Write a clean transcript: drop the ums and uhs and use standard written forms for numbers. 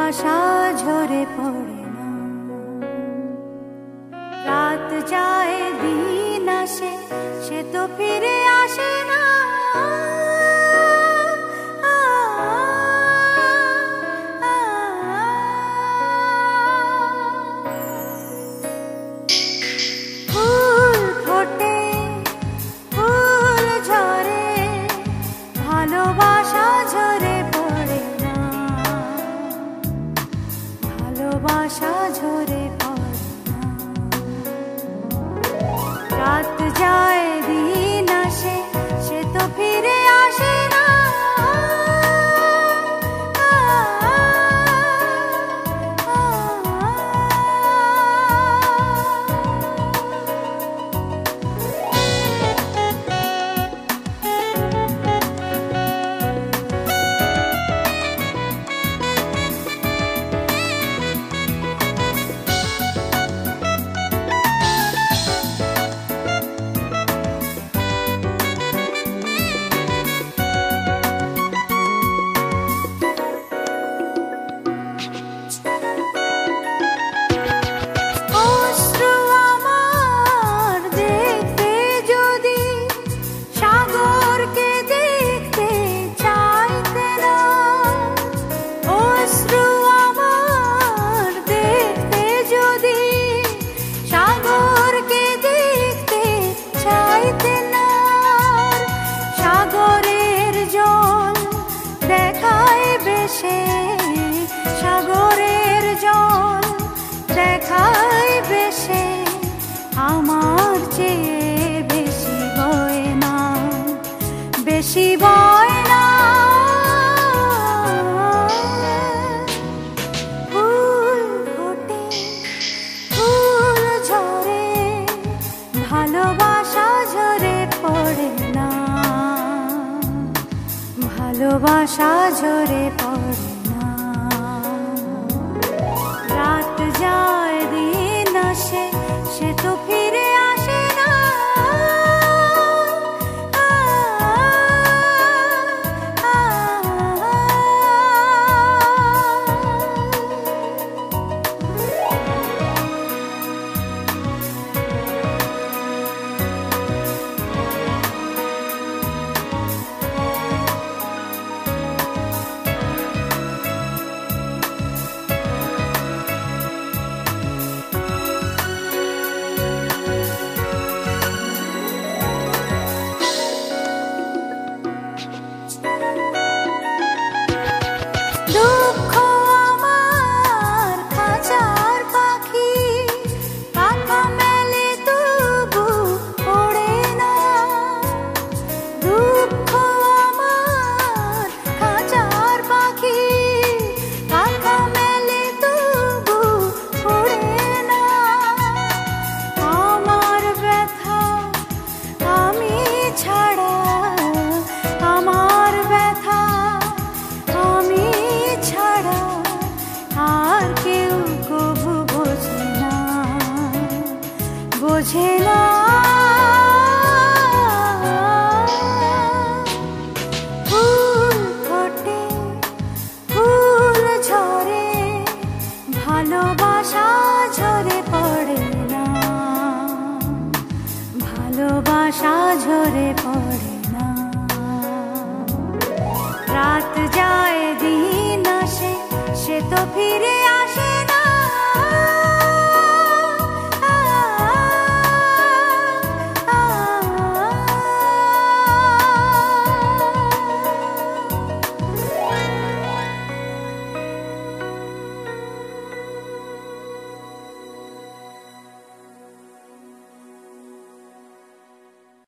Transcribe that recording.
ভালোবাসা ঝরে পড়ে না। রাত যায় দিন আসে, সে তো ফিরে আসে না। ফুল ফোটে, ফুল ঝরে, ভালোবাসা ঝরে পড়ে না। ভালোবাসা ঝরে পড়ে না। রাত যায় দিন আসে, সে তো ফিরে আসে না। সাগরের জল দেখায় বেশে, আমার চেয়ে বেশি বয় না, বেশি বয় না। ফুল ফোটে, ফুল ঝরে, ভালোবাসা ঝরে পড়ে না। ভালোবাসা ঝরে পড়ে না। রাত যায় দিন আসে, সে তো ফিরে আসে না। দুঃখ আমার খাঁচার পাখি, পাখা মেলে তবু ওড়ে না। দুঃখ আমার খাঁচার পাখি, পাখা মেলে তবু ওড়ে না। আমার ব্যথা আমি ছাড়া, আমার ব্যথা আমি ছাড়া আর কেউ কবু বোঝে না, বোঝে না। ফুল ফোটে, ফুল ঝরে, ভালোবাসা ঝরে পড়ে না। ভালোবাসা ঝরে পড়ে না। রাত যায় দিন আসে, সে তো ফিরে